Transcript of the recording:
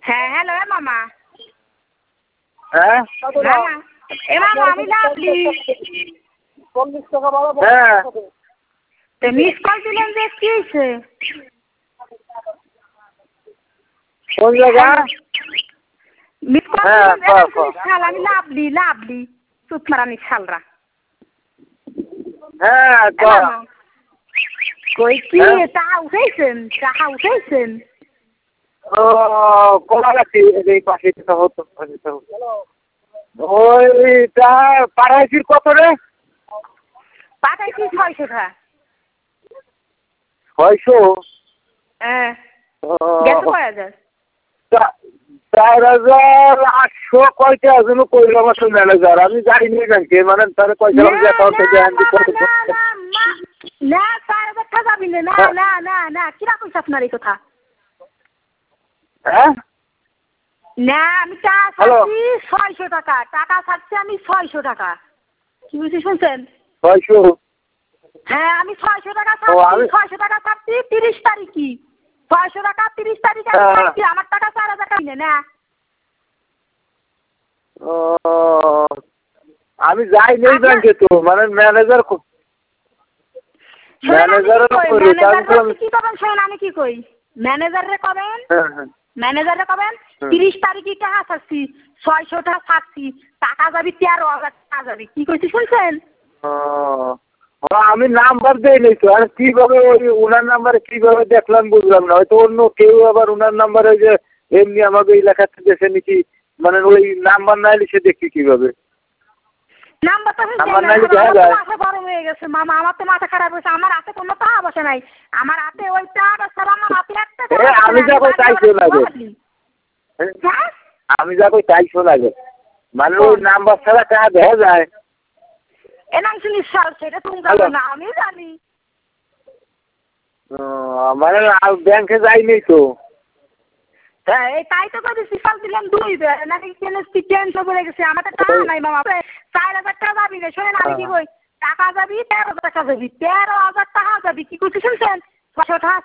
হ্যাঁ হ্যালো মামা। হ্যাঁ মামা এ মামা আমি লাভলি। 40 টাকা ভাড়া। হ্যাঁ তো মিস কল দিলেন যে কি হয়েছে? কোন জায়গা? মিস কল দিলেন শাল আমি লাভলি লাভলি সুতমারানি শালরা। হ্যাঁ কই কি টাকা উঠাইছেন? ও কলা গাছি এই পাশে যেটা হতো ওইটা পাড়াইছির কত রে? পাঠাইছি 600 টাকা। 600? হ্যাঁ গেছে কয় হাজার? 4800 কয়টা যেন কইলাম আসলে ম্যানেজার আমি জানি ব্যাংকে মানে তার কয়টা যে অ্যাকাউন্ট থেকে আনতে কত না 4000 টাকা যাবি না না না না কিরা কইছ আপনার এই কথা? হ্যাঁ না আমি টাকা ছাড়ছি 600 টাকা। টাকা ছাড়ছি আমি 600 টাকা। কি বুঝি শুনছেন? 600? হ্যাঁ আমি 600 টাকা ছাড়ছি। 600 টাকা ছাড়ছি 30 তারিখই। 600 টাকা 30 তারিখে আমি ছাড়ছি। আমার টাকা 4000 টাকা না। ও আমি যাই নেই ব্যাংকে তো মানে ম্যানেজার কি করবেন শোনেন আমি কি কই ম্যানেজারে কবেন 30 তারিখে টাকা ছাড়ছি 600 টাকা ছাড়ছি টাকা যাবি 13,000 টাকা যাবি। কি কইছি শুনছেন? আমি নাম্বার দেই নাই তো আর কিভাবে ওই ওনার নাম্বারে কিভাবে দেখলাম বুঝলাম না হয়তো অন্য কেউ আবার ওনার নাম্বারে যে এমনি আমাকে এলাকাতে দেখে নিকি মানে ওই নাম্বার না এলে সে দেখি কিভাবে নাম্বার তো মাথা গরম হয়ে গেছে মামা। আমার তো মাথা খারাপ হয়েছে। আমার হাতে কোনো টাকা বসে নাই। আমার হাতে ওই টাকা ছাড়া আমার হাতে একটা আমি যা কই তাই শোনা আমি যা কই তাই শোনা যায় মানে ওই নাম্বার ছাড়া টাকা দেখা যায় এনাম শুনি সেটা তুমি জানো না আমি জানি। মানে ব্যাংকে যাইনি তো এই তাই তো কই সিফাল দিলাম 2 বার নাকি কেনস্তি ক্যান্সেল করে গেছে। আমার তো টাকা নাই মামা 4000 টাকা যাবি না শুনেন আমি কি কই টাকা যাবি 13,000 টাকা যাবি 13,000 টাকা যাবি। কি কইছিস শুনছেন? 600 টাকা